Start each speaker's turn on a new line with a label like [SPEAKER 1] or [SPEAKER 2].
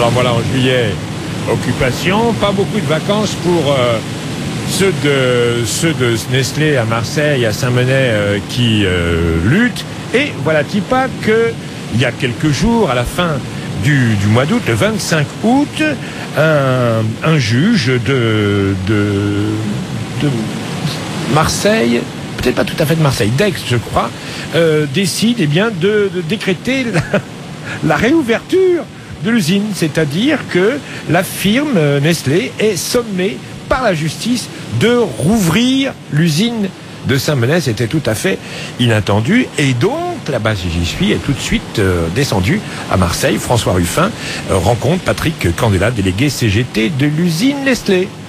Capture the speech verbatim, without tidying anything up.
[SPEAKER 1] Alors voilà, en juillet, occupation, pas beaucoup de vacances pour euh, ceux, de, ceux de Nestlé à Marseille, à Saint-Menet euh, qui euh, luttent. Et voilà-t-il pas que il y a quelques jours, à la fin du, du mois d'août, le vingt-cinq août, un, un juge de, de, de Marseille, peut-être pas tout à fait de Marseille, d'Aix je crois, euh, décide eh bien, de, de décréter la, la réouverture de l'usine, c'est-à-dire que la firme Nestlé est sommée par la justice de rouvrir l'usine de Saint-Menet. C'était tout à fait inattendu, et donc là-bas, si j'y suis, est tout de suite euh, descendu à Marseille. François Ruffin euh, rencontre Patrick Candela, délégué C G T de l'usine Nestlé.